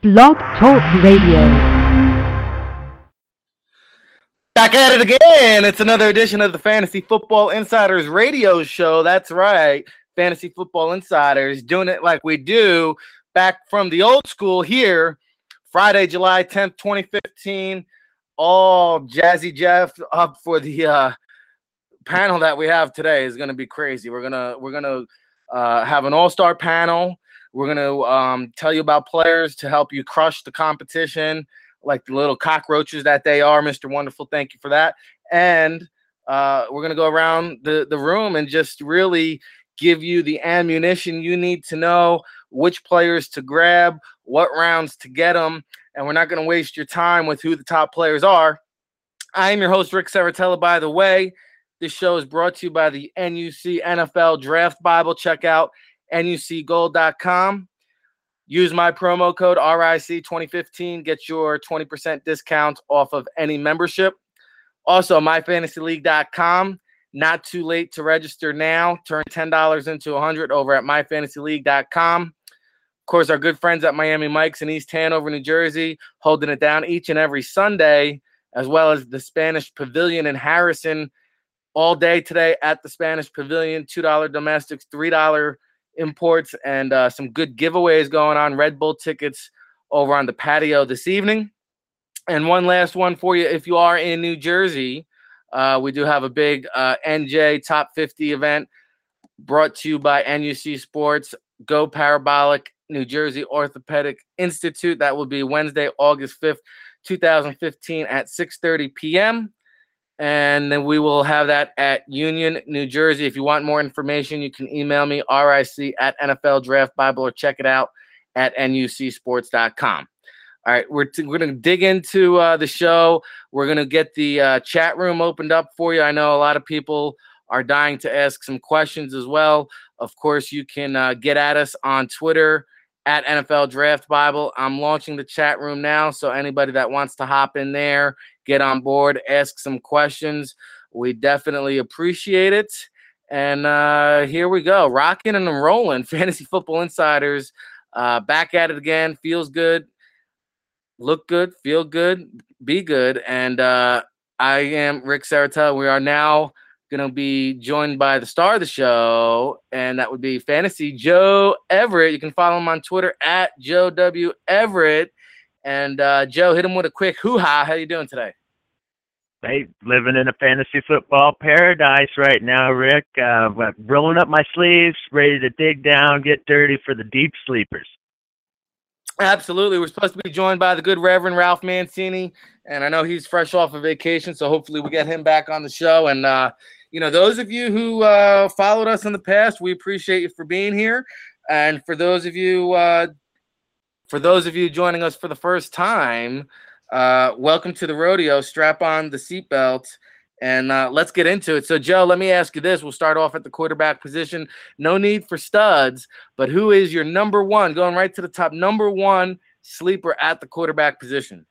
Blog Talk Radio. Back at it again. It's another edition of the Fantasy Football Insiders radio show. That's right. Fantasy Football Insiders doing it like we do back from the old school here. Friday, July 10th, 2015. All Jazzy Jeff up for the panel that we have today is going to be crazy. We're gonna have an all-star panel. We're going to tell you about players to help you crush the competition, like the little cockroaches that they are. Mr. Wonderful, thank you for that. And we're going to go around the room and just really give you the ammunition you need to know which players to grab, what rounds to get them, and we're not going to waste your time with who the top players are. I am your host, Rick Saratella, by the way. This show is brought to you by the NUC NFL Draft Bible. Check out nucgold.com. Use my promo code RIC2015. Get your 20% discount off of any membership. Also, myfantasyleague.com. Not too late to register now. Turn $10 into $100 over at myfantasyleague.com. Of course, our good friends at Miami Mike's in East Hanover, New Jersey, holding it down each and every Sunday, as well as the Spanish Pavilion in Harrison all day today at the Spanish Pavilion. $2 domestics, $3 imports, and some good giveaways going on. Red Bull tickets over on the patio this evening. And one last one for you. If you are in New Jersey, we do have a big NJ Top 50 event brought to you by NUC Sports, Go Parabolic, New Jersey Orthopedic Institute. That will be Wednesday, August 5th, 2015 at 6:30 p.m. And then we will have that at Union, New Jersey. If you want more information, you can email me, RIC@NFL Draft Bible, or check it out at nucsports.com. All right, we're going to dig into the show. We're going to get the chat room opened up for you. I know a lot of people are dying to ask some questions as well. Of course, you can get at us on Twitter at NFL Draft Bible. I'm launching the chat room now, so anybody that wants to hop in there, get on board, ask some questions. We definitely appreciate it. And here we go, rocking and rolling. Fantasy Football Insiders back at it again. Feels good. Look good, feel good, be good. And I am Rick Saratella. We are now going to be joined by the star of the show, and that would be Fantasy Joe Everett. You can follow him on Twitter at Joe W. Everett. And Joe, hit him with a quick hoo-ha. How you doing today? Hey, living in a fantasy football paradise right now, Rick. Rolling up my sleeves, ready to dig down, get dirty for the deep sleepers. Absolutely. We're supposed to be joined by the good Reverend Ralph Mancini, and I know he's fresh off of vacation, so hopefully we get him back on the show. And, those of you who followed us in the past, we appreciate you for being here. And for those of you joining us for the first time, welcome to the rodeo. Strap on the seatbelt, and let's get into it. So, Joe, let me ask you this. We'll start off at the quarterback position. No need for studs, but who is your number one, going right to the top, number one sleeper at the quarterback position?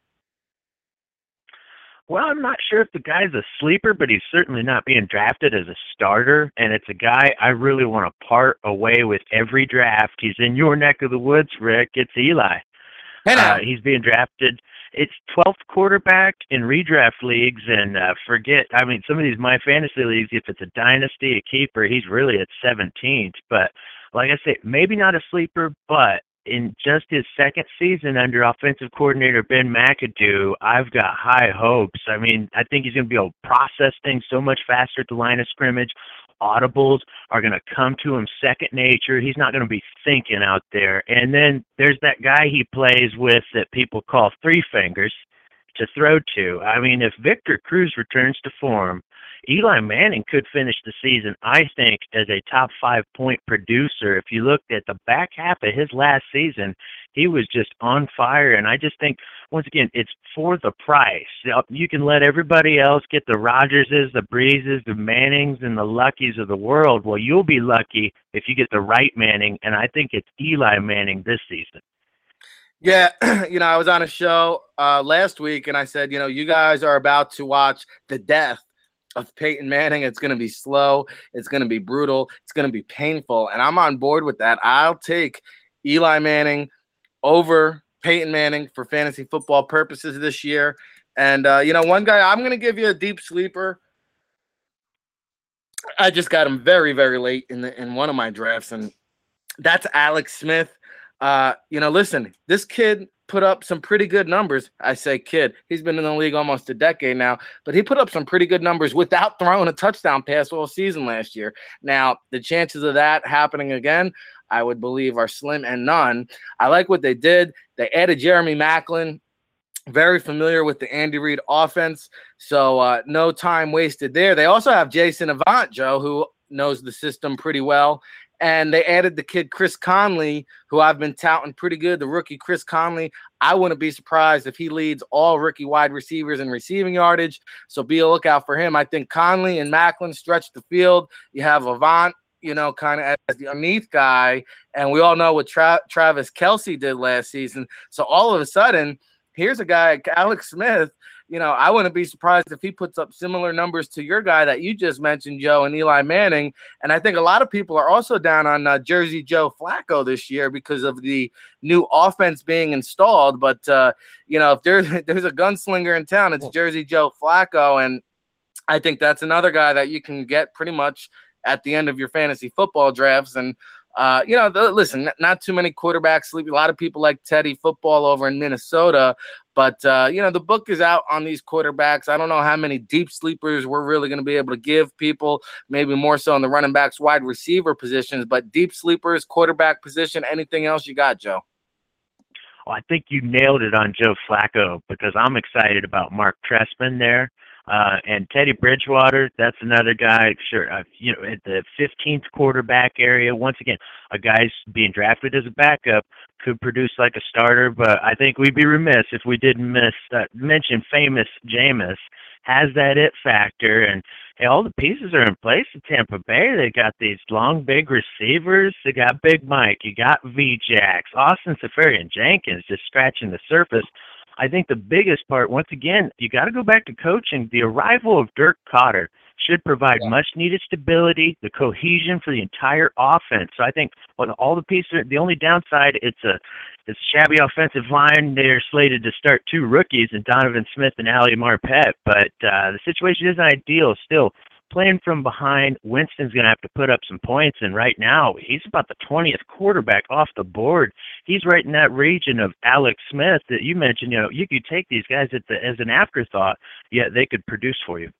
Well, I'm not sure if the guy's a sleeper, but he's certainly not being drafted as a starter, and it's a guy I really want to part away with every draft. He's in your neck of the woods, Rick. It's Eli. He's being drafted. It's 12th quarterback in redraft leagues, and some of these My Fantasy leagues, if it's a dynasty, a keeper, he's really at 17th. But like I say, maybe not a sleeper, but in just his second season under offensive coordinator Ben McAdoo, I've got high hopes. I mean, I think he's going to be able to process things so much faster at the line of scrimmage. Audibles are going to come to him second nature. He's not going to be thinking out there. And then there's that guy he plays with that people call Three Fingers to throw to. I mean, if Victor Cruz returns to form, Eli Manning could finish the season, I think, as a top 5-point producer. If you looked at the back half of his last season, he was just on fire. And I just think, once again, it's for the price. You can let everybody else get the Rodgerses, the Breezes, the Mannings, and the Luckies of the world. Well, you'll be lucky if you get the right Manning, and I think it's Eli Manning this season. Yeah, I was on a show last week, and I said, you guys are about to watch the death of Peyton Manning. It's going to be slow. It's going to be brutal. It's going to be painful. And I'm on board with that. I'll take Eli Manning over Peyton Manning for fantasy football purposes this year. And, one guy, I'm going to give you a deep sleeper. I just got him very, very late in one of my drafts, and that's Alex Smith. Listen, this kid put up some pretty good numbers. I say kid. He's been in the league almost a decade now, but he put up some pretty good numbers without throwing a touchdown pass all season last year. Now, the chances of that happening again, I would believe, are slim and none. I like what they did. They added Jeremy Maclin, very familiar with the Andy Reid offense, so no time wasted there. They also have Jason Avant, Joe, who knows the system pretty well. And they added the kid Chris Conley, who I've been touting pretty good, the rookie Chris Conley. I wouldn't be surprised if he leads all rookie wide receivers in receiving yardage, so be a lookout for him. I think Conley and Maclin stretch the field. You have Avant, kind of as the underneath guy, and we all know what Travis Kelce did last season. So all of a sudden, here's a guy, Alex Smith. I wouldn't be surprised if he puts up similar numbers to your guy that you just mentioned, Joe, and Eli Manning. And I think a lot of people are also down on Jersey Joe Flacco this year because of the new offense being installed. But, if there's a gunslinger in town, it's Jersey Joe Flacco. And I think that's another guy that you can get pretty much at the end of your fantasy football drafts. And, listen, not too many quarterbacks sleep. A lot of people like Teddy football over in Minnesota. But, the book is out on these quarterbacks. I don't know how many deep sleepers we're really going to be able to give people, maybe more so in the running backs, wide receiver positions. But deep sleepers, quarterback position, anything else you got, Joe? Well, I think you nailed it on Joe Flacco because I'm excited about Mark Trestman there. And Teddy Bridgewater, that's another guy, sure, at the 15th quarterback area. Once again, a guy's being drafted as a backup could produce like a starter, but I think we'd be remiss if we didn't mention famous Jameis has that it factor. And hey, all the pieces are in place in Tampa Bay. They got these long, big receivers. They got Big Mike. You got V-Jax, Austin Seferian-Jenkins just scratching the surface. I think the biggest part, once again, you got to go back to coaching. The arrival of Dirk Koetter should provide much-needed stability, the cohesion for the entire offense. So I think all the pieces, the only downside, it's a shabby offensive line. They're slated to start two rookies in Donovan Smith and Ali Marpet, but the situation isn't ideal still. Playing from behind, Winston's going to have to put up some points, and right now he's about the 20th quarterback off the board. He's right in that region of Alex Smith that you mentioned. You could take these guys as an afterthought, yet they could produce for you.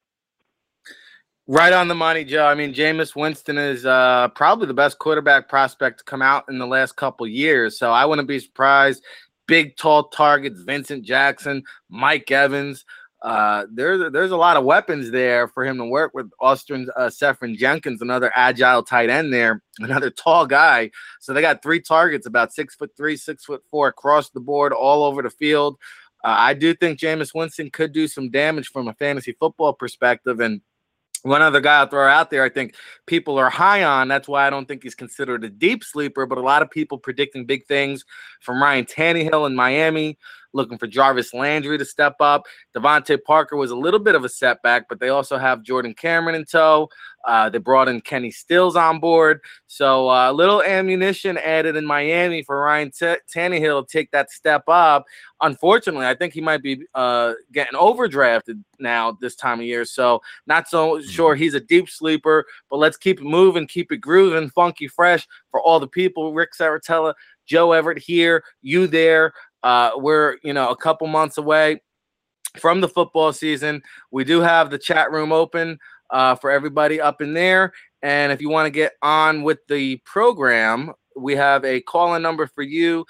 Right on the money, Joe. I mean, Jameis Winston is probably the best quarterback prospect to come out in the last couple years, so I wouldn't be surprised. Big, tall targets, Vincent Jackson, Mike Evans. There's a lot of weapons there for him to work with. Austin Seferian-Jenkins, another agile tight end there, another tall guy. So they got three targets, about 6'3", 6'4" across the board, all over the field. I do think Jameis Winston could do some damage from a fantasy football perspective. And one other guy I'll throw out there I think people are high on. That's why I don't think he's considered a deep sleeper, but a lot of people predicting big things from Ryan Tannehill in Miami, looking for Jarvis Landry to step up. Devontae Parker was a little bit of a setback, but they also have Jordan Cameron in tow. They brought in Kenny Stills on board. So a little ammunition added in Miami for Ryan Tannehill to take that step up. Unfortunately, I think he might be getting overdrafted now this time of year. So not so sure he's a deep sleeper, but let's keep it moving, keep it grooving, funky fresh for all the people. Rick Saratella, Joe Everett here, you there. We're, a couple months away from the football season. We do have the chat room open for everybody up in there. And if you want to get on with the program, we have a call-in number for you,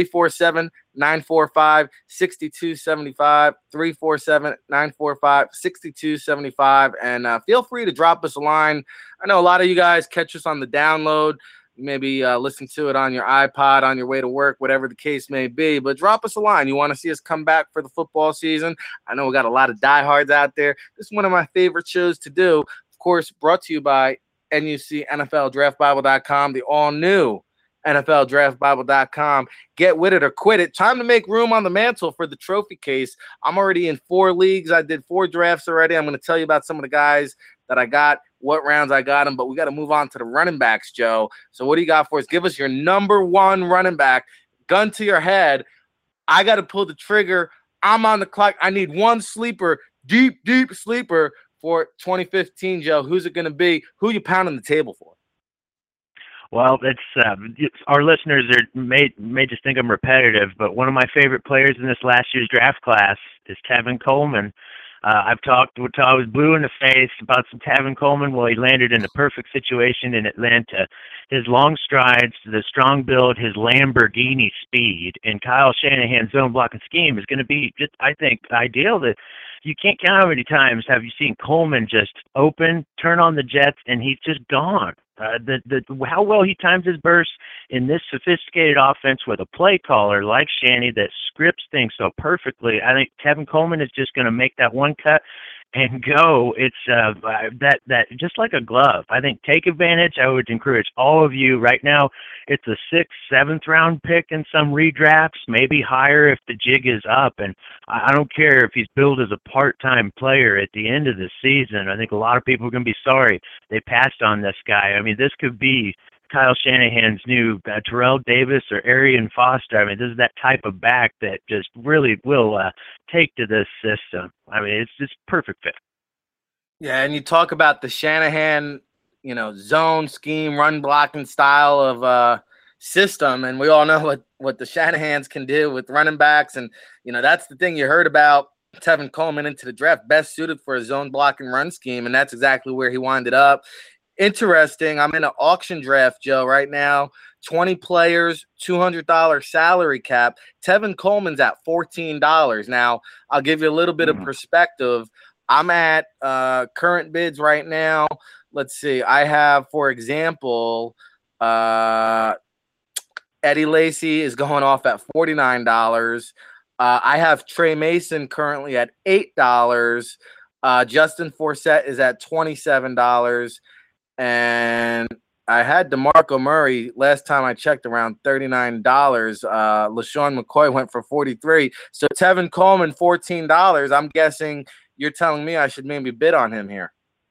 347-945-6275, 347-945-6275. And feel free to drop us a line. I know a lot of you guys catch us on the download. Maybe listen to it on your iPod on your way to work, whatever the case may be. But drop us a line. You want to see us come back for the football season? I know we got a lot of diehards out there. This is one of my favorite shows to do. Of course, brought to you by NUC NFLDraftBible.com, the all-new NFLDraftBible.com. Get with it or quit it. Time to make room on the mantle for the trophy case. I'm already in 4 leagues. I did 4 drafts already. I'm going to tell you about some of the guys that I got, what rounds I got them, but we got to move on to the running backs, Joe. So what do you got for us? Give us your number 1 running back, gun to your head. I got to pull the trigger. I'm on the clock. I need one sleeper, deep sleeper for 2015, Joe. Who's it going to be? Who you pounding the table for? Well, our listeners may just think I'm repetitive, but one of my favorite players in this last year's draft class is Tevin Coleman. I've talked with I was blue in the face about some Tevin Coleman. Well, he landed in the perfect situation in Atlanta. His long strides, the strong build, his Lamborghini speed, and Kyle Shanahan's zone blocking scheme is going to be just, I think, ideal. That you can't count how many times have you seen Coleman just open, turn on the jets, and he's just gone. How well he times his bursts in this sophisticated offense with a play caller like Shanny that scripts things so perfectly. I think Tevin Coleman is just going to make that one cut and go. It's that just like a glove. I think take advantage. I would encourage all of you right now. It's a 6th, 7th round pick in some redrafts, maybe higher if the jig is up. And I don't care if he's billed as a part-time player at the end of the season. I think a lot of people are going to be sorry they passed on this guy. I mean, this could be Kyle Shanahan's new Terrell Davis or Arian Foster. I mean, this is that type of back that just really will take to this system. I mean, it's just perfect fit. Yeah, and you talk about the Shanahan, zone scheme, run blocking style of system, and we all know what the Shanahans can do with running backs, and that's the thing you heard about Tevin Coleman into the draft, best suited for a zone blocking run scheme, and that's exactly where he winded up. Interesting. I'm in an auction draft, Joe, right now. 20 players, $200 salary cap. Tevin Coleman's at $14. Now, I'll give you a little bit of perspective. I'm at current bids right now. Let's see. I have, for example, Eddie Lacy is going off at $49. I have Trey Mason currently at $8. Justin Forsett is at $27. And I had DeMarco Murray last time I checked around $39. LaShawn McCoy went for $43. So Tevin Coleman, $14. I'm guessing you're telling me I should maybe bid on him here.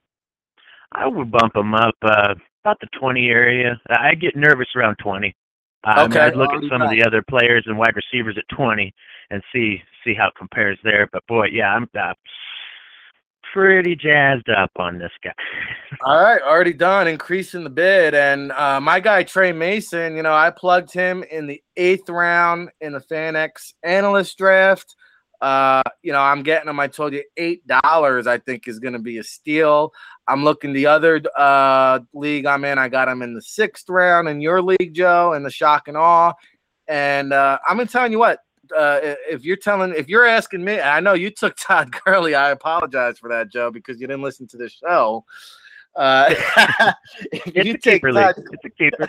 I would bump him up about the 20 area. I get nervous around 20. Okay. I'd look at some of the other players and wide receivers at 20 and see how it compares there. But boy, yeah, I'm pretty jazzed up on this guy. All right, already done, increasing the bid. And my guy Trey Mason, I plugged him in the 8th round in the FanX analyst draft. I'm getting him. I told you $8 I think is going to be a steal. I'm looking the other league I'm in. I got him in the 6th round in your league, Joe, in the shock and awe. And I'm going to tell you what, if you're asking me, I know you took Todd Gurley. I apologize for that, Joe, because you didn't listen to the show. It's a keeper.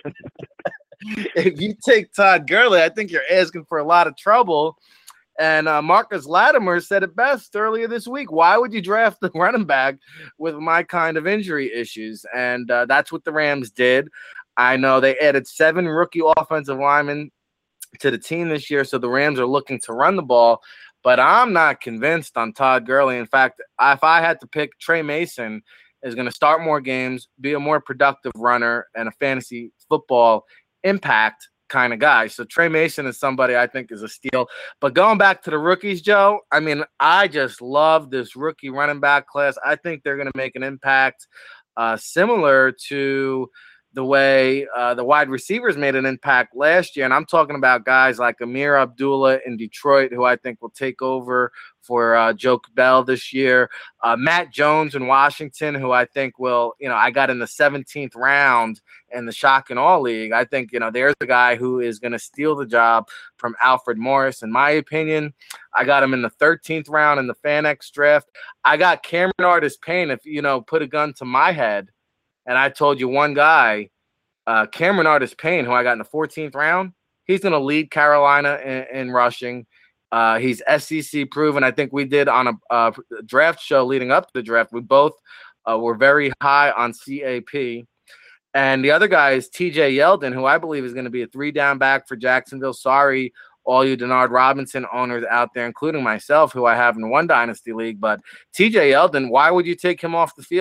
If you take Todd Gurley, I think you're asking for a lot of trouble. And Marcus Latimer said it best earlier this week. Why would you draft the running back with my kind of injury issues? And that's what the Rams did. I know they added 7 rookie offensive linemen to the team this year, so the Rams are looking to run the ball. But I'm not convinced on Todd Gurley. In fact, if I had to pick, Trey Mason is going to start more games, be a more productive runner, and a fantasy football impact kind of guy. So Trey Mason is somebody I think is a steal. But going back to the rookies, Joe, I mean, I just love this rookie running back class. I think they're going to make an impact similar to the way the wide receivers made an impact last year. And I'm talking about guys like Amir Abdullah in Detroit, who I think will take over for Joe Bell this year. Matt Jones in Washington, who I think will, I got in the 17th round in the Shock and Awe League. I think, there's a guy who is going to steal the job from Alfred Morris. In my opinion, I got him in the 13th round in the FanX draft. I got Cameron Artis-Payne, if, put a gun to my head, and I told you one guy, Cameron Artis-Payne, who I got in the 14th round, he's going to lead Carolina in rushing. He's SEC proven. I think we did on a draft show leading up to the draft. We both were very high on CAP. And the other guy is TJ Yeldon, who I believe is going to be a 3-down back for Jacksonville. Sorry, all you Denard Robinson owners out there, including myself, who I have in one dynasty league. But TJ Yeldon, why would you take him off the field?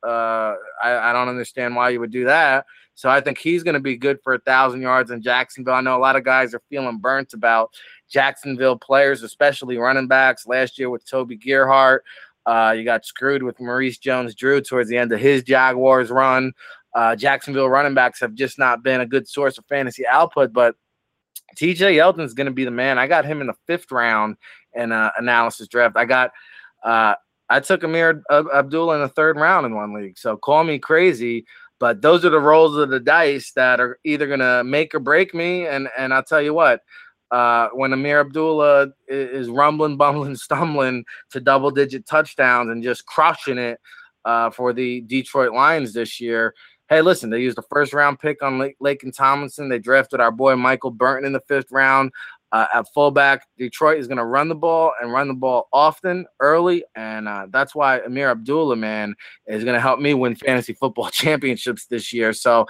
I don't understand why you would do that. So I think he's going to be good for 1,000 yards in Jacksonville. I know a lot of guys are feeling burnt about Jacksonville players, especially running backs. Last year with Toby Gerhart, you got screwed with Maurice Jones-Drew towards the end of his Jaguars run. Jacksonville running backs have just not been a good source of fantasy output, but TJ Yeldon's going to be the man. I got him in the 5th round in analysis draft. I took Amir Abdullah in the 3rd round in one league. So call me crazy, but those are the rolls of the dice that are either going to make or break me. And I'll tell you what, when Amir Abdullah is rumbling, bumbling, stumbling to double-digit touchdowns and just crushing it for the Detroit Lions this year, hey, listen, they used a 1st-round pick on Laken Tomlinson. They drafted our boy Michael Burton in the 5th round. At fullback, Detroit is going to run the ball and run the ball often, early, and that's why Amir Abdullah, man, is going to help me win fantasy football championships this year. So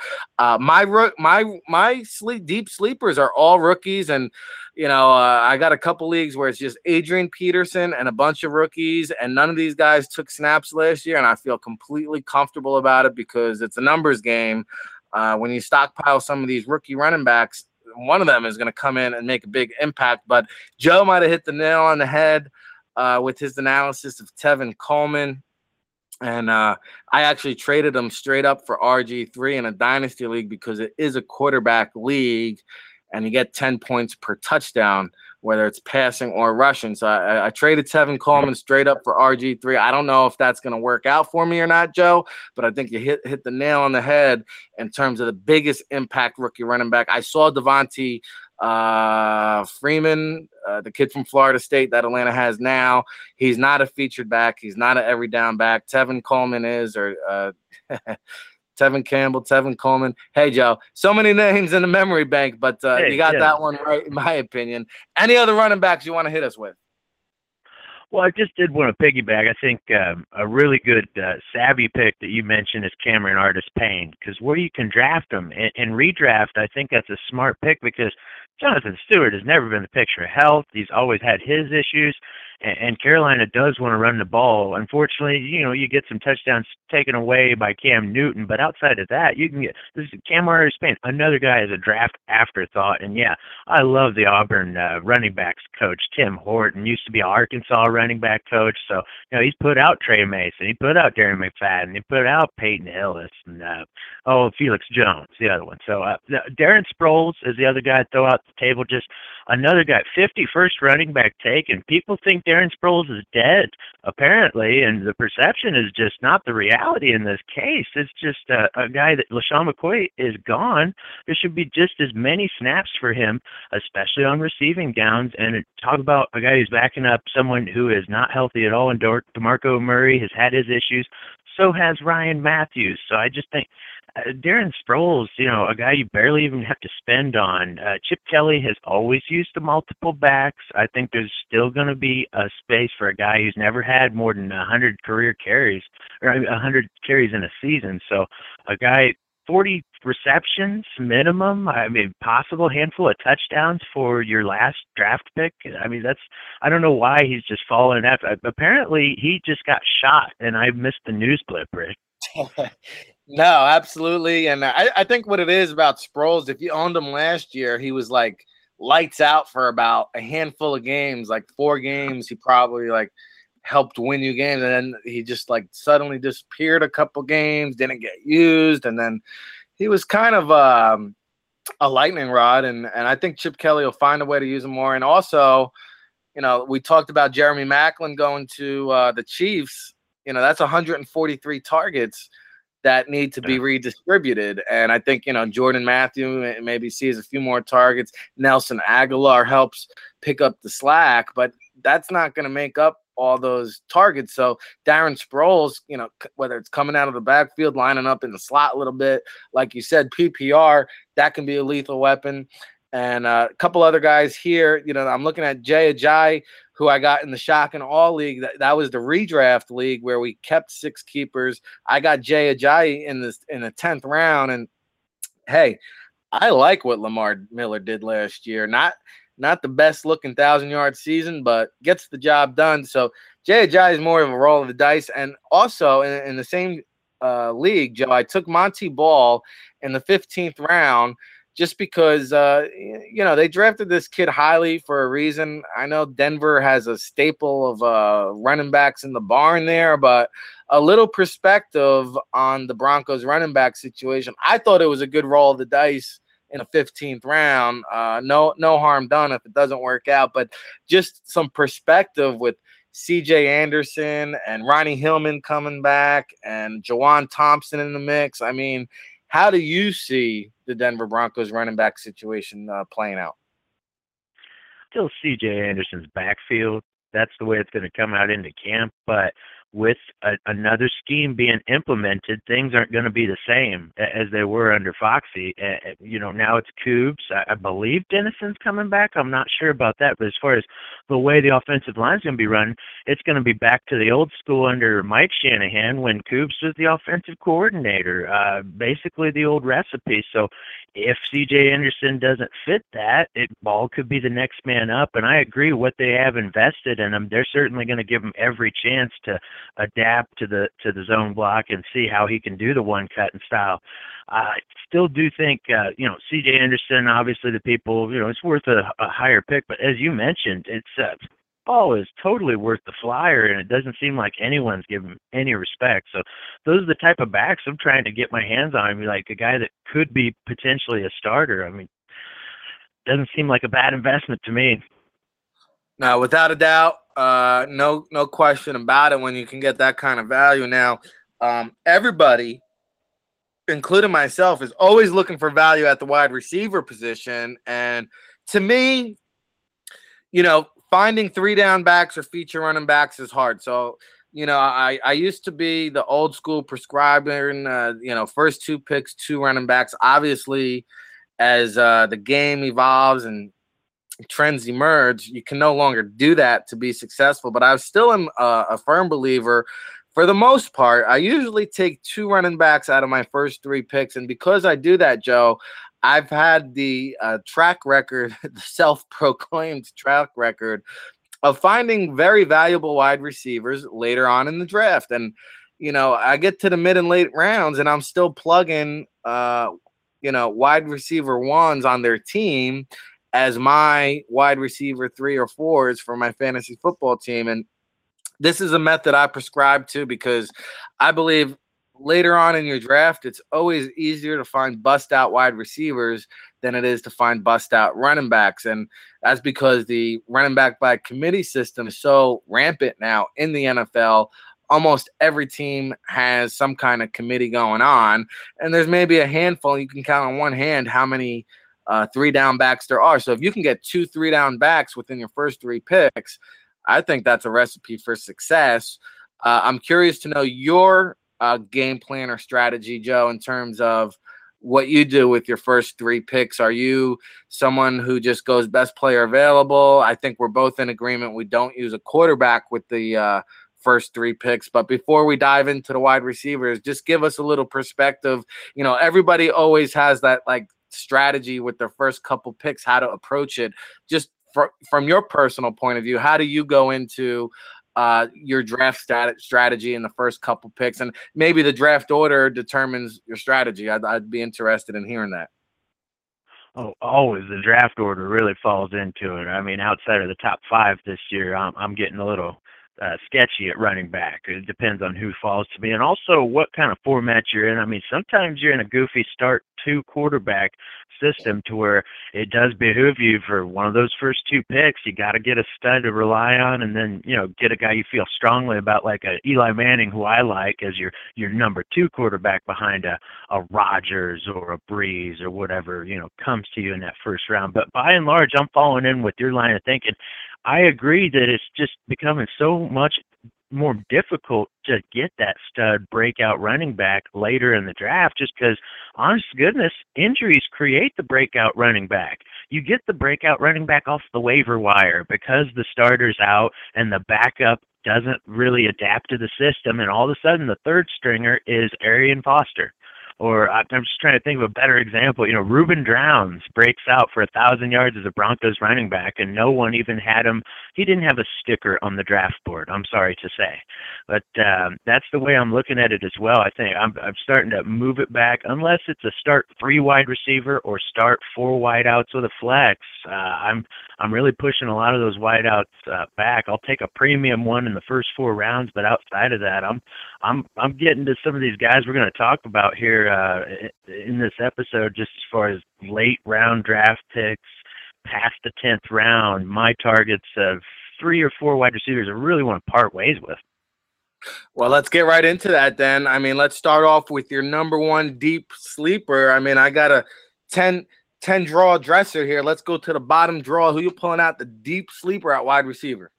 my deep sleepers are all rookies, and I got a couple leagues where it's just Adrian Peterson and a bunch of rookies, and none of these guys took snaps last year, and I feel completely comfortable about it because it's a numbers game. When you stockpile some of these rookie running backs, one of them is going to come in and make a big impact. But Joe might have hit the nail on the head with his analysis of Tevin Coleman. And I actually traded him straight up for RG3 in a dynasty league because it is a quarterback league and you get 10 points per touchdown, whether it's passing or rushing. So I traded Tevin Coleman straight up for RG3. I don't know if that's going to work out for me or not, Joe, but I think you hit the nail on the head in terms of the biggest impact rookie running back. I saw Devontae Freeman, the kid from Florida State that Atlanta has now. He's not a featured back. He's not an every down back. Tevin Coleman is, or Tevin Campbell, Tevin Coleman. Hey, Joe, so many names in the memory bank, but you got that one right, in my opinion. Any other running backs you want to hit us with? Well, I just did want to piggyback. I think a really good savvy pick that you mentioned is Cameron Artis-Payne, because where you can draft him in redraft, I think that's a smart pick because Jonathan Stewart has never been the picture of health. He's always had his issues, and Carolina does want to run the ball. Unfortunately, you get some touchdowns taken away by Cam Newton, but outside of that, you can get this is Cam Artis-Payne, another guy as a draft afterthought. And yeah, I love the Auburn running backs coach Tim Horton. Used to be an Arkansas running back coach, so he's put out Trey Mason, he put out Darren McFadden, he put out Peyton Hillis, and Felix Jones, the other one. So Darren Sproles is the other guy to throw out the table. Just another guy, 51st running back taken. People think Darren Sproles is dead, apparently, and the perception is just not the reality in this case. It's just a guy that LaShawn McCoy is gone. There should be just as many snaps for him, especially on receiving downs. And talk about a guy who's backing up someone who is not healthy at all, and DeMarco Murray has had his issues. So has Ryan Matthews. So I just think Darren Sproles, a guy you barely even have to spend on. Chip Kelly has always used the multiple backs. I think there's still going to be a space for a guy who's never had more than 100 career carries, or 100 carries in a season. So a guy, 40 receptions minimum, possible handful of touchdowns for your last draft pick. I don't know why he's just fallen after. Apparently, he just got shot, and I missed the news blip, Rick. No, absolutely. And I think what it is about Sproles, if you owned him last year, he was like lights out for about a handful of games, like 4 games. He probably helped win you games. And then he just suddenly disappeared a couple games, didn't get used. And then he was kind of a lightning rod. And I think Chip Kelly will find a way to use him more. And also, we talked about Jeremy Maclin going to the Chiefs. That's 143 targets that need to be redistributed. And I think, Jordan Matthew maybe sees a few more targets. Nelson Aguilar helps pick up the slack, but that's not going to make up all those targets. So Darren Sproles, whether it's coming out of the backfield, lining up in the slot a little bit, like you said, PPR, that can be a lethal weapon. And a couple other guys here, I'm looking at Jay Ajayi, who I got in the Shock and All League. That was the redraft league where we kept 6 keepers. I got Jay Ajayi in the 10th round. And hey, I like what Lamar Miller did last year. Not the best looking 1,000-yard season, but gets the job done. So Jay Ajayi is more of a roll of the dice. And also in the same league, Joe, I took Monty Ball in the 15th round just because, they drafted this kid highly for a reason. I know Denver has a staple of running backs in the barn there, but a little perspective on the Broncos running back situation. I thought it was a good roll of the dice in the 15th round. No harm done if it doesn't work out, but just some perspective with CJ Anderson and Ronnie Hillman coming back and Jawan Thompson in the mix. I mean, how do you see the Denver Broncos running back situation playing out? Still CJ Anderson's backfield. That's the way it's going to come out into camp. But with another scheme being implemented, things aren't going to be the same as they were under Foxy. Now it's Coobs. I believe Dennison's coming back. I'm not sure about that. But as far as the way the offensive line's going to be run, it's going to be back to the old school under Mike Shanahan when Coobs was the offensive coordinator, basically the old recipe. So if C.J. Anderson doesn't fit that, Ball could be the next man up. And I agree what they have invested in him. They're certainly going to give him every chance to adapt to the zone block and see how he can do the one cut and style. I still do think, C.J. Anderson, obviously the people, it's worth a higher pick. But as you mentioned, Ball is totally worth the flyer, and it doesn't seem like anyone's giving him any respect. So those are the type of backs I'm trying to get my hands on. I mean, like a guy that could be potentially a starter. I mean, doesn't seem like a bad investment to me. No, without a doubt, no question about it when you can get that kind of value. Now, everybody, including myself, is always looking for value at the wide receiver position. And to me, finding 3-down backs or feature running backs is hard. So, I used to be the old school prescriber and, first 2 picks, 2 running backs. Obviously, as the game evolves and trends emerge, you can no longer do that to be successful. But I still am a firm believer. For the most part, I usually take 2 running backs out of my first 3 picks. And because I do that, Joe, I've had the track record, the self-proclaimed track record of finding very valuable wide receivers later on in the draft. And, I get to the mid and late rounds and I'm still plugging, wide receiver 1s on their team as my wide receiver 3 or 4s for my fantasy football team. And this is a method I prescribe to because I believe later on in your draft, it's always easier to find bust-out wide receivers than it is to find bust-out running backs. And that's because the running back by committee system is so rampant now in the NFL. Almost every team has some kind of committee going on. And there's maybe a handful. You can count on one hand how many 3-down backs there are. So if you can get 2 3-down backs within your first 3 picks, I think that's a recipe for success. I'm curious to know your game plan or strategy, Joe, in terms of what you do with your first 3 picks. Are you someone who just goes best player available? I think we're both in agreement we don't use a quarterback with the first 3 picks. But before we dive into the wide receivers, just give us a little perspective. Everybody always has that strategy with their first couple picks, how to approach it. Just from your personal point of view, how do you go into your draft strategy in the first couple picks? And maybe the draft order determines your strategy. I'd be interested in hearing that. Oh, always the draft order really falls into it. I mean, outside of the top 5 this year, I'm getting a little sketchy at running back. It depends on who falls to me and also what kind of format you're in. I mean, sometimes you're in a goofy start 2 quarterback system to where it does behoove you for one of those first 2 picks. You got to get a stud to rely on and then, get a guy you feel strongly about like a Eli Manning, who I like as your number 2 quarterback behind a Rodgers or a Breeze or whatever, comes to you in that first round. But by and large, I'm following in with your line of thinking. I agree that it's just becoming so much more difficult to get that stud breakout running back later in the draft just because, honest to goodness, injuries create the breakout running back. You get the breakout running back off the waiver wire because the starter's out and the backup doesn't really adapt to the system, and all of a sudden the third stringer is Arian Foster. Or I'm just trying to think of a better example. Reuben Drowns breaks out for 1,000 yards as a Broncos running back, and no one even had him. He didn't have a sticker on the draft board, I'm sorry to say. But that's the way I'm looking at it as well. I think I'm starting to move it back, unless it's a start 3 wide receiver or start 4 wide outs with a flex. I'm really pushing a lot of those wide outs back. I'll take a premium one in the first 4 rounds, but outside of that, I'm getting to some of these guys we're going to talk about here in this episode, just as far as late round draft picks, past the 10th round. My targets of 3 or 4 wide receivers I really want to part ways with. Well, let's get right into that then. I mean, let's start off with your number 1 deep sleeper. I mean, I got a 10 draw dresser here. Let's go to the bottom draw. Who you pulling out the deep sleeper at wide receiver?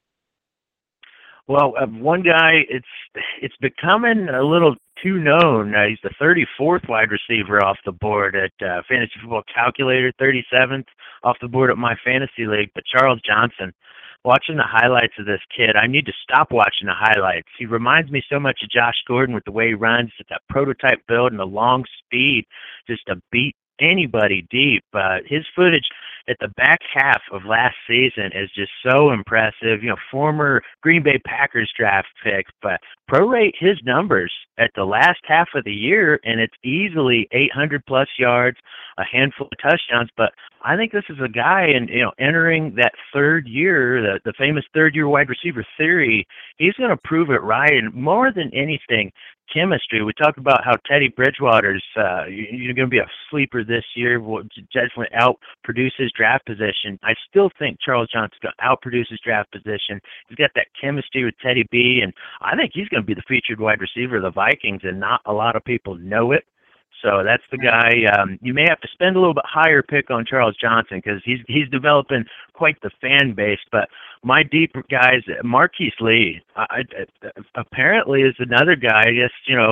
Well, one guy, it's becoming a little too known. He's the 34th wide receiver off the board at Fantasy Football Calculator, 37th off the board at my fantasy league. But Charles Johnson, watching the highlights of this kid, I need to stop watching the highlights. He reminds me so much of Josh Gordon with the way he runs, with that prototype build and the long speed, just to beat anybody deep. His footage at the back half of last season is just so impressive. Former Green Bay Packers draft pick, but prorate his numbers at the last half of the year, and it's easily 800 plus yards, a handful of touchdowns. But I think this is a guy, and entering that third year, the famous third year wide receiver theory, he's going to prove it right. And more than anything, chemistry. We talked about how Teddy Bridgewater's you're going to be a sleeper this year, will definitely outproduce his draft position. I still think Charles Johnson's going to outproduce his draft position. He's got that chemistry with Teddy B, and I think he's going to be the featured wide receiver of the Vikings, and not a lot of people know it. So that's the guy. You may have to spend a little bit higher pick on Charles Johnson, because he's developing quite the fan base. But my deeper guys, Marquise Lee, apparently is another guy. I guess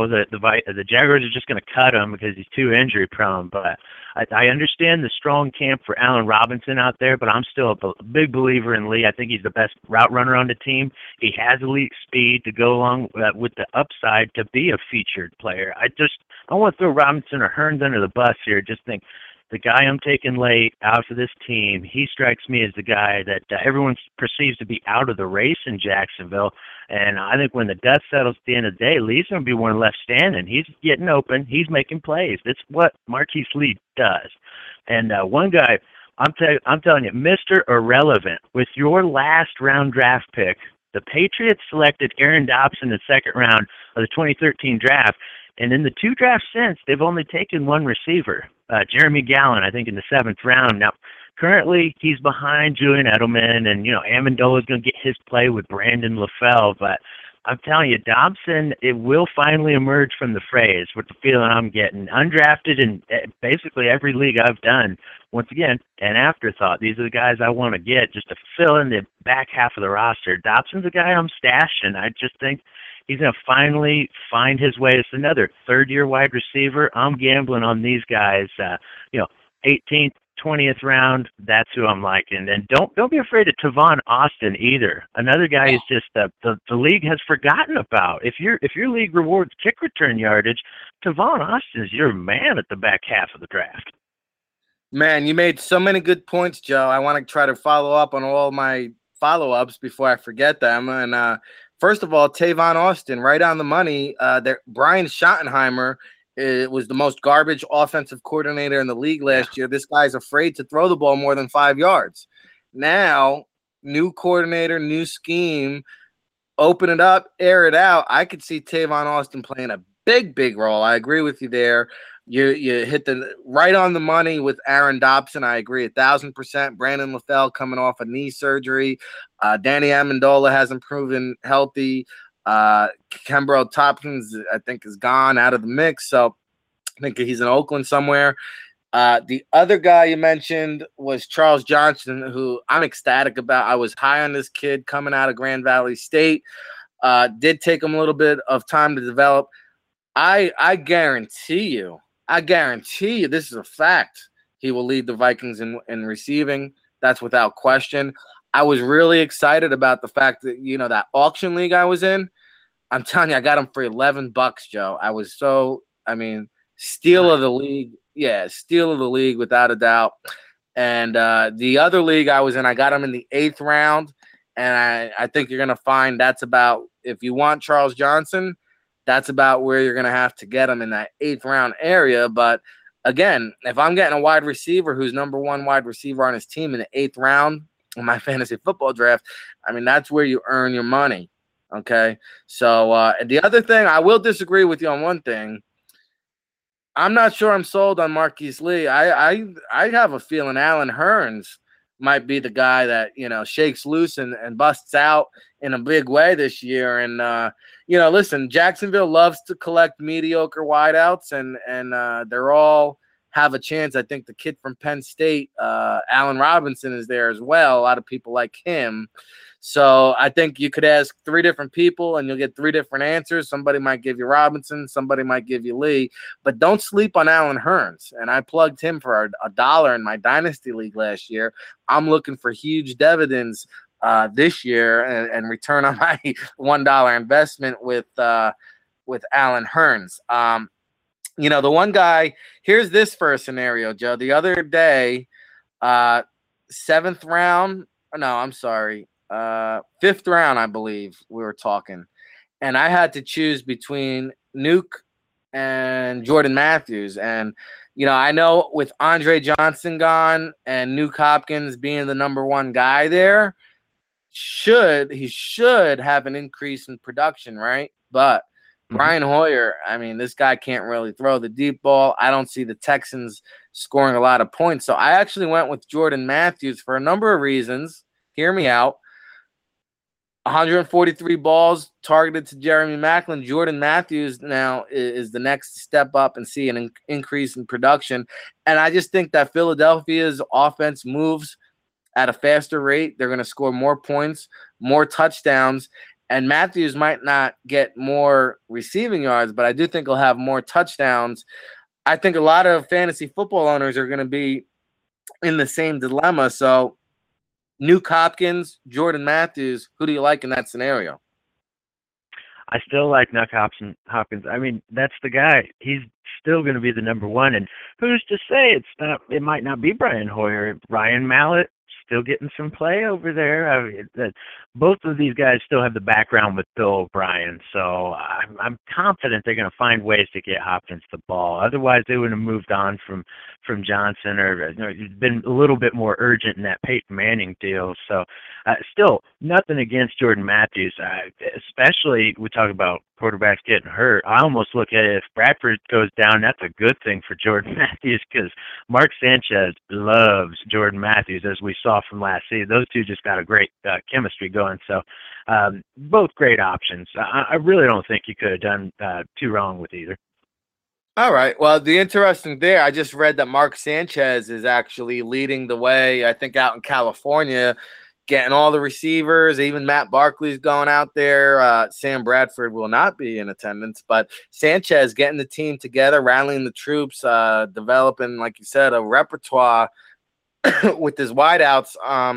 the Jaguars are just going to cut him because he's too injury prone. But I understand the strong camp for Allen Robinson out there, but I'm still a big believer in Lee. I think he's the best route runner on the team. He has elite speed to go along with the upside to be a featured player. I want to throw Robinson or Hearns under the bus here. Just think, the guy I'm taking late out for this team, he strikes me as the guy that everyone perceives to be out of the race in Jacksonville. And I think when the dust settles at the end of the day, Lee's going to be one left standing. He's getting open. He's making plays. That's what Marquise Lee does. And one guy, I'm telling you, Mr. Irrelevant, with your last round draft pick, the Patriots selected Aaron Dobson in the second round of the 2013 draft. And in the 2 drafts since, they've only taken 1 receiver, Jeremy Gallen, I think, in the 7th round. Now, currently, he's behind Julian Edelman, and, Amendola is going to get his play with Brandon LaFell. But I'm telling you, Dobson, it will finally emerge from the phrase, with the feeling I'm getting. Undrafted in basically every league I've done. Once again, an afterthought. These are the guys I want to get just to fill in the back half of the roster. Dobson's a guy I'm stashing. I just think he's going to finally find his way. It's another third-year wide receiver. I'm gambling on these guys. 18th, 20th round. That's who I'm liking. And don't be afraid of Tavon Austin either. Another guy is just the league has forgotten about. If your league rewards kick return yardage, Tavon Austin is your man at the back half of the draft. Man, you made so many good points, Joe. I want to try to follow up on all my follow-ups before I forget them. And first of all, Tavon Austin, right on the money. Brian Schottenheimer was the most garbage offensive coordinator in the league last year. This guy's afraid to throw the ball more than 5 yards. Now, new coordinator, new scheme, open it up, air it out. I could see Tavon Austin playing a big role. I agree with you there. You hit the right on the money with Aaron Dobson. I agree 1,000%. Brandon LaFell coming off a knee surgery. Danny Amendola hasn't proven healthy. Kenbrell Tompkins, I think, is gone out of the mix. So I think he's in Oakland somewhere. The other guy you mentioned was Charles Johnson, who I'm ecstatic about. I was high on this kid coming out of Grand Valley State. Did take him a little bit of time to develop. I guarantee you, this is a fact, he will lead the Vikings in receiving. That's without question. I was really excited about the fact that, that auction league I was in, I'm telling you, I got him for $11, Joe. I was Steal of the league. Yeah, steal of the league without a doubt. And the other league I was in, I got him in the 8th round. And I think you're going to find that's about, if you want Charles Johnson, that's about where you're going to have to get him in that 8th round area. But again, if I'm getting a wide receiver who's number 1 wide receiver on his team in the 8th round in my fantasy football draft, I mean, that's where you earn your money. Okay. So the other thing, I will disagree with you on one thing. I'm not sure I'm sold on Marquise Lee. I have a feeling Allen Hurns might be the guy that, shakes loose and busts out in a big way this year. And, listen, Jacksonville loves to collect mediocre wideouts, and they're all have a chance. I think the kid from Penn State, Allen Robinson, is there as well. A lot of people like him. So I think you could ask 3 different people and you'll get 3 different answers. Somebody might give you Robinson, somebody might give you Lee, but don't sleep on Allen Hurns. And I plugged him for $1 in my Dynasty League last year. I'm looking for huge dividends this year and return on my $1 investment with Allen Hurns. The one guy, here's this for a scenario, Joe. The other day, 7th round, no, I'm sorry. 5th round, I believe we were talking, and I had to choose between Nuke and Jordan Matthews. And, I know with Andre Johnson gone and Nuke Hopkins being the number 1 guy there, he should have an increase in production, right? But Brian Hoyer, I mean, this guy can't really throw the deep ball. I don't see the Texans scoring a lot of points. So I actually went with Jordan Matthews for a number of reasons. Hear me out. 143 balls targeted to Jeremy Maclin. Jordan Matthews now is the next step up and see an increase in production. And I just think that Philadelphia's offense moves at a faster rate. They're going to score more points, more touchdowns. And Matthews might not get more receiving yards, but I do think he'll have more touchdowns. I think a lot of fantasy football owners are going to be in the same dilemma. So Nuke Hopkins, Jordan Matthews, who do you like in that scenario? I still like Nuke Hopkins. I mean, that's the guy. He's still going to be the number 1. And who's to say it might not be Brian Hoyer. Ryan Mallett still getting some play over there. I mean, both of these guys still have the background with Bill O'Brien, so I'm confident they're going to find ways to get Hopkins the ball. Otherwise, they would have moved on from Johnson, or been a little bit more urgent in that Peyton Manning deal. So, still nothing against Jordan Matthews. Especially we talk about quarterbacks getting hurt. I almost look at it, if Bradford goes down, that's a good thing for Jordan Matthews, because Mark Sanchez loves Jordan Matthews, as we saw from last season. Those two just got a great chemistry going. So both great options. I really don't think you could have done too wrong with either. All right. Well, the interesting there, I just read that Mark Sanchez is actually leading the way, I think, out in California, getting all the receivers. Even Matt Barkley's going out there. Sam Bradford will not be in attendance, but Sanchez getting the team together, rallying the troops, developing, like you said, a repertoire with his wideouts.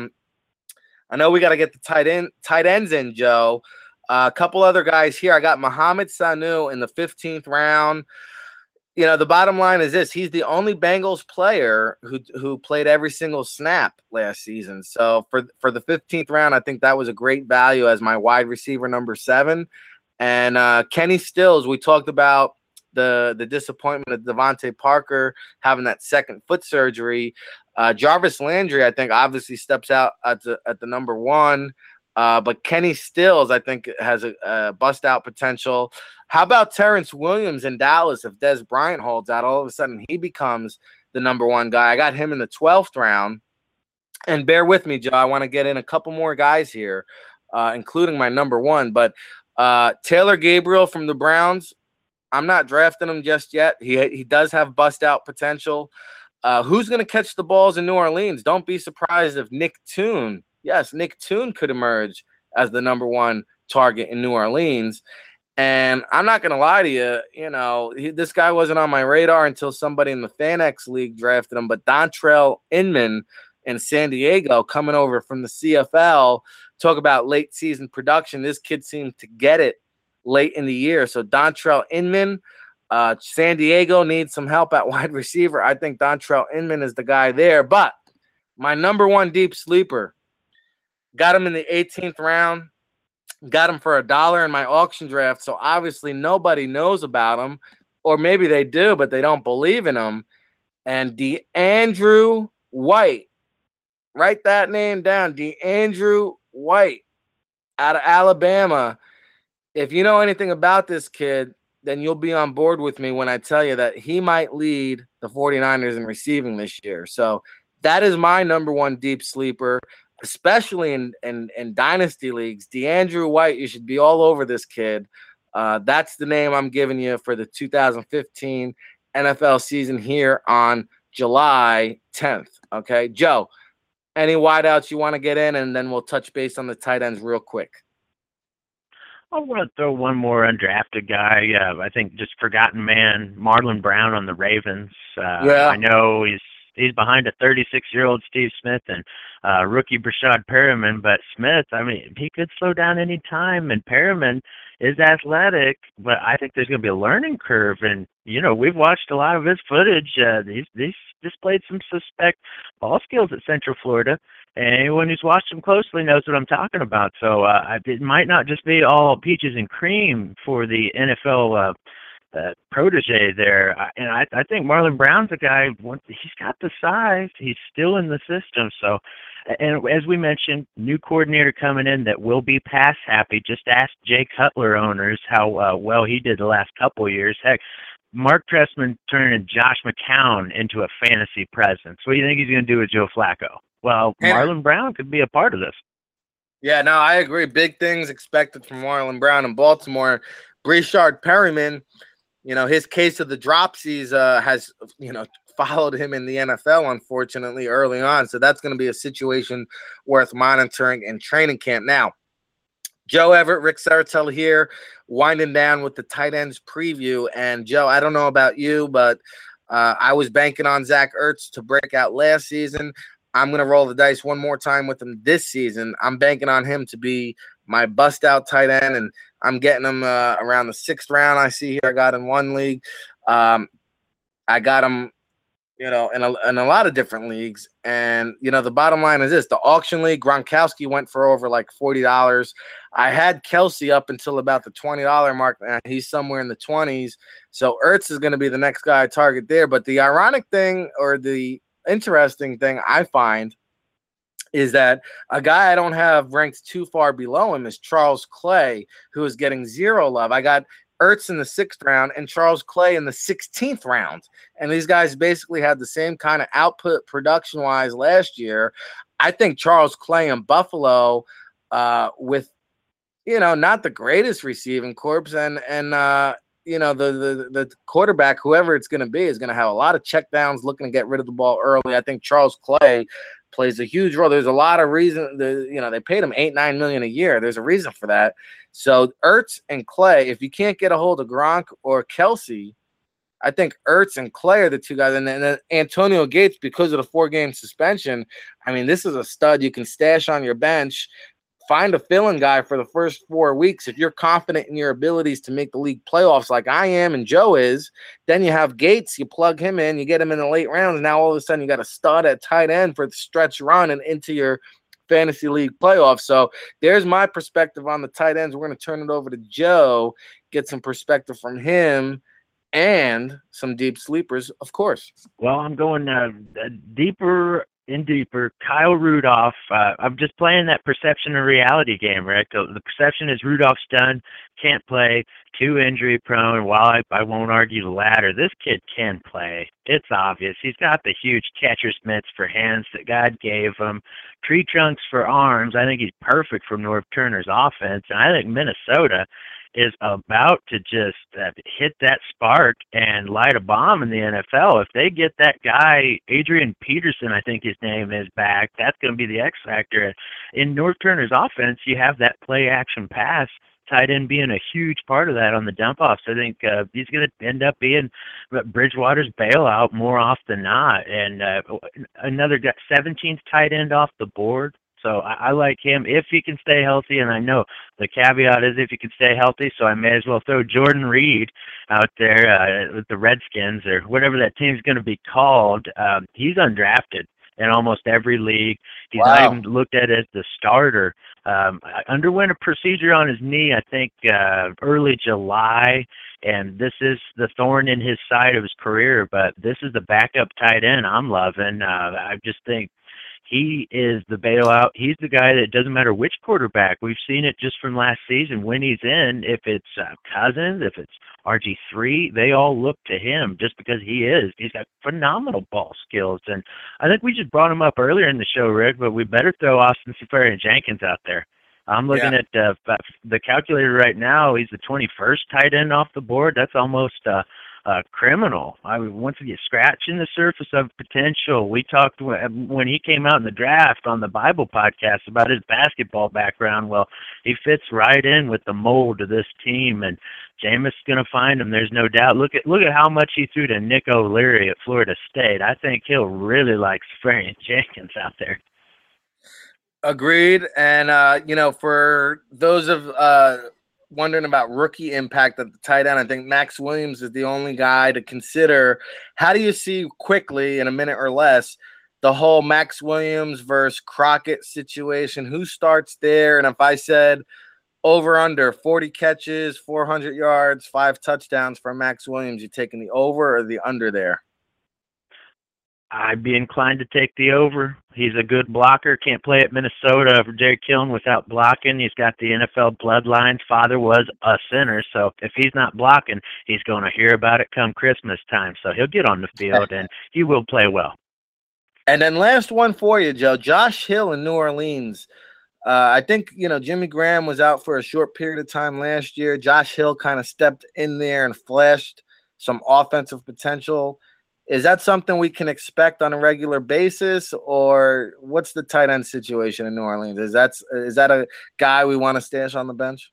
I know we got to get the tight ends in, Joe. A couple other guys here. I got Mohamed Sanu in the 15th round. The bottom line is this: he's the only Bengals player who played every single snap last season. So for the 15th round, I think that was a great value as my wide receiver number 7. And Kenny Stills, we talked about the disappointment of Devontae Parker having that second foot surgery. Jarvis Landry, I think, obviously steps out at the number 1. But Kenny Stills, I think, has a bust-out potential. How about Terrence Williams in Dallas? If Dez Bryant holds out, all of a sudden he becomes the number 1 guy. I got him in the 12th round. And bear with me, Joe. I want to get in a couple more guys here, including my number 1. But Taylor Gabriel from the Browns, I'm not drafting him just yet. He does have bust-out potential. Who's going to catch the balls in New Orleans? Don't be surprised if Nick Toon could emerge as the number 1 target in New Orleans. And I'm not going to lie to you, this guy wasn't on my radar until somebody in the FanX League drafted him. But Dontrell Inman in San Diego, coming over from the CFL, talk about late season production. This kid seemed to get it late in the year. So Dontrell Inman, San Diego needs some help at wide receiver. I think Dontrell Inman is the guy there. But my number one deep sleeper, got him in the 18th round, got him for $1 in my auction draft. So obviously nobody knows about him, or maybe they do, but they don't believe in him. And DeAndrew White, write that name down, DeAndrew White out of Alabama. If you know anything about this kid, then you'll be on board with me when I tell you that he might lead the 49ers in receiving this year. So that is my number one deep sleeper, especially in dynasty leagues. DeAndrew White, you should be all over this kid. That's the name I'm giving you for the 2015 NFL season here on July 10th. Okay, Joe, any wideouts you want to get in, and then we'll touch base on the tight ends real quick. I want to throw one more undrafted guy. I think just forgotten man, Marlon Brown on the Ravens. I know he's behind a 36-year-old Steve Smith and rookie Brashad Perriman, but Smith, I mean, he could slow down any time, and Perriman is athletic, but I think there's going to be a learning curve. And, you know, we've watched a lot of his footage. He's displayed some suspect ball skills at Central Florida, and anyone who's watched him closely knows what I'm talking about. So it might not just be all peaches and cream for the NFL protege there. And I think Marlon Brown's a guy, he's got the size. He's still in the system. So, and as we mentioned, new coordinator coming in that will be pass happy. Just ask Jay Cutler owners how well he did the last couple of years. Heck, Mark Trestman turning Josh McCown into a fantasy presence. What do you think he's going to do with Joe Flacco? Well, Marlon Brown could be a part of this. Yeah, no, I agree. Big things expected from Marlon Brown in Baltimore. Brashad Perriman, you know, his case of the dropsies has, you know, followed him in the NFL, unfortunately, early on. So that's going to be a situation worth monitoring in training camp. Now, Joe Everett, Rick Saratel here, winding down with the tight ends preview. And, Joe, I don't know about you, but I was banking on Zach Ertz to break out last season. I'm going to roll the dice one more time with him this season. I'm banking on him to be my bust-out tight end, and I'm getting him around the 6th round. I see here I got in one league. I got him, you know, in a lot of different leagues. And, you know, the bottom line is this. The auction league, Gronkowski went for over like $40. I had Kelsey up until about the $20 mark, and he's somewhere in the 20s. So Ertz is going to be the next guy I target there. But the ironic thing, or the interesting thing I find, is that a guy I don't have ranked too far below him is Charles Clay, who is getting zero love. I got Ertz in the 6th round and Charles Clay in the 16th round. And these guys basically had the same kind of output production-wise last year. I think Charles Clay in Buffalo with, you know, not the greatest receiving corps, and you know, the quarterback, whoever it's going to be, is going to have a lot of checkdowns looking to get rid of the ball early. I think Charles Clay plays a huge role. There's a lot of reason. You know, they paid him $8-9 million a year. There's a reason for that. So Ertz and Clay, if you can't get a hold of Gronk or Kelsey, I think Ertz and Clay are the two guys. And then Antonio Gates, because of the 4-game suspension, I mean, this is a stud you can stash on your bench. Find a fill-in guy for the first 4 weeks. If you're confident in your abilities to make the league playoffs like I am and Joe is, then you have Gates, you plug him in, you get him in the late rounds. Now all of a sudden you got a stud at tight end for the stretch run and into your fantasy league playoffs. So there's my perspective on the tight ends. We're going to turn it over to Joe, get some perspective from him and some deep sleepers, of course. Well, I'm going deeper and deeper. Kyle Rudolph. I'm just playing that perception and reality game, Rick. The perception is Rudolph's done, can't play, too injury prone. While I won't argue the latter, this kid can play. It's obvious. He's got the huge catcher's mitts for hands that God gave him, tree trunks for arms. I think he's perfect for Norv Turner's offense, and I think Minnesota is about to just hit that spark and light a bomb in the NFL. If they get that guy, Adrian Peterson, I think his name is, back, that's going to be the X factor. In North Turner's offense, you have that play action pass, tight end being a huge part of that on the dump off. So I think he's going to end up being Bridgewater's bailout more often than not. And another guy, 17th tight end off the board. So I like him if he can stay healthy, and I know the caveat is if he can stay healthy, so I may as well throw Jordan Reed out there with the Redskins or whatever that team's going to be called. He's undrafted in almost every league. He's not even looked at as the starter. Underwent a procedure on his knee, I think, early July, and this is the thorn in his side of his career, but this is the backup tight end I'm loving. I just think he is the bailout. He's the guy that doesn't matter which quarterback. We've seen it just from last season when he's in. If it's Cousins, if it's RG3, they all look to him just because he's got phenomenal ball skills. And I think we just brought him up earlier in the show, Rick, but we better throw Austin Seferian-Jenkins out there. I'm looking at the calculator right now. He's the 21st tight end off the board. That's almost criminal. I mean, once you get scratching the surface of potential, we talked when he came out in the draft on the Bible podcast about his basketball background. Well, he fits right in with the mold of this team, and Jameis is going to find him. There's no doubt. Look at how much he threw to Nick O'Leary at Florida State. I think he'll really like Seferian-Jenkins out there. Agreed. And, for those of wondering about rookie impact at the tight end, I think Max Williams is the only guy to consider. How do you see quickly, in a minute or less, the whole Max Williams versus Crockett situation? Who starts there? And if I said over under 40 catches, 400 yards, 5 touchdowns for Max Williams, you taking the over or the under there? I'd be inclined to take the over. He's a good blocker. Can't play at Minnesota for Jerry Killen without blocking. He's got the NFL bloodline. Father was a center, so if he's not blocking, he's going to hear about it come Christmas time. So he'll get on the field, and he will play well. And then last one for you, Joe. Josh Hill in New Orleans. I think, Jimmy Graham was out for a short period of time last year. Josh Hill kind of stepped in there and flashed some offensive potential. Is that something we can expect on a regular basis, or what's the tight end situation in New Orleans? Is that a guy we want to stash on the bench?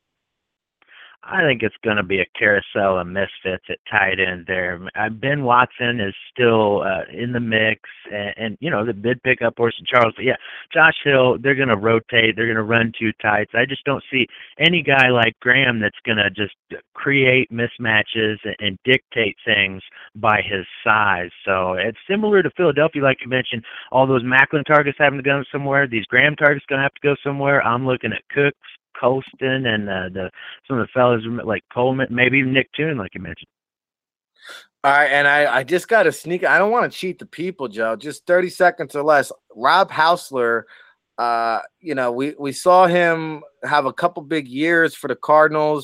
I think it's going to be a carousel of misfits at tight end there. Ben Watson is still in the mix, and the bid pick up Orson Charles. But, yeah, Josh Hill, they're going to rotate. They're going to run two tights. I just don't see any guy like Graham that's going to just create mismatches and dictate things by his size. So it's similar to Philadelphia, like you mentioned. All those Macklin targets having to go somewhere. These Graham targets going to have to go somewhere. I'm looking at Cooks, Colston, and some of the fellas like Coleman, maybe even Nick Toon, like you mentioned. All right, and I just got to sneak. I don't want to cheat the people, Joe. Just 30 seconds or less. Rob Hausler, we saw him have a couple big years for the Cardinals.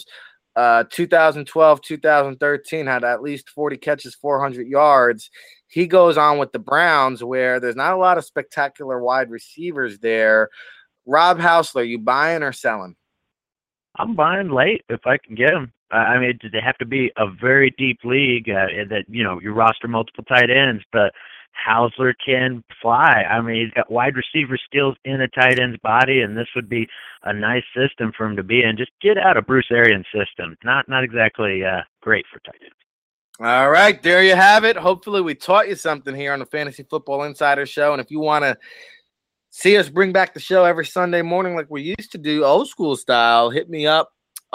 2012, 2013 had at least 40 catches, 400 yards. He goes on with the Browns, where there's not a lot of spectacular wide receivers there. Rob Hausler, you buying or selling? I'm buying late if I can get them. I mean, they have to be a very deep league that, you roster multiple tight ends, but Hausler can fly. I mean, he's got wide receiver skills in a tight end's body, and this would be a nice system for him to be in. Just get out of Bruce Arians' system. Not exactly great for tight ends. All right, there you have it. Hopefully we taught you something here on the Fantasy Football Insider Show, and if you want to see us bring back the show every Sunday morning like we used to do, old school style, hit me up,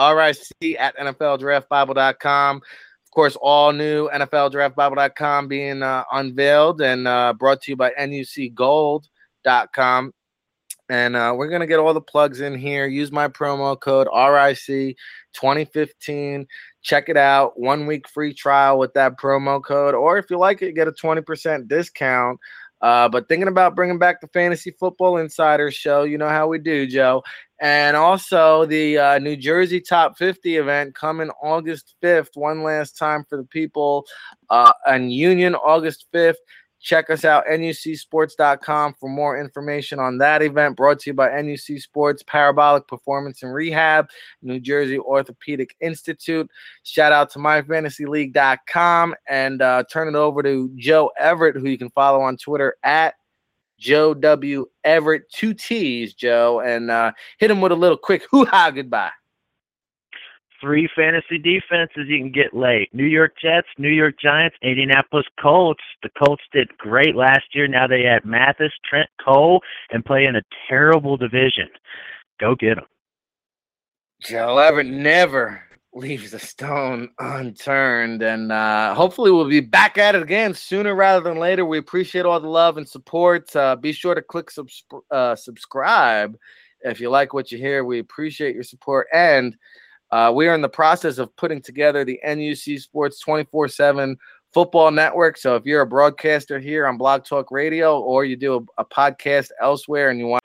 RIC@NFLDraftBible.com. Of course, all new NFLDraftBible.com being unveiled and brought to you by NUCGold.com. And we're going to get all the plugs in here. Use my promo code RIC2015. Check it out. 1 week free trial with that promo code. Or if you like it, get a 20% discount. But thinking about bringing back the Fantasy Football Insider Show, you know how we do, Joe. And also the New Jersey Top 50 event coming August 5th, one last time for the people in Union, August 5th. Check us out, nucsports.com, for more information on that event, brought to you by NUC Sports, Parabolic Performance and Rehab, New Jersey Orthopedic Institute. Shout out to myfantasyleague.com, and turn it over to Joe Everett, who you can follow on Twitter at Joe W. Everett, 2 T's, Joe, and hit him with a little quick hoo-ha goodbye. 3 fantasy defenses you can get late. New York Jets, New York Giants, Indianapolis Colts. The Colts did great last year. Now they add Mathis, Trent Cole, and play in a terrible division. Go get them. Joe Everett never leaves a stone unturned, and hopefully we'll be back at it again sooner rather than later. We appreciate all the love and support. Be sure to click subscribe if you like what you hear. We appreciate your support, and we are in the process of putting together the NUC Sports 24/7 football network. So if you're a broadcaster here on Blog Talk Radio, or you do a podcast elsewhere and you want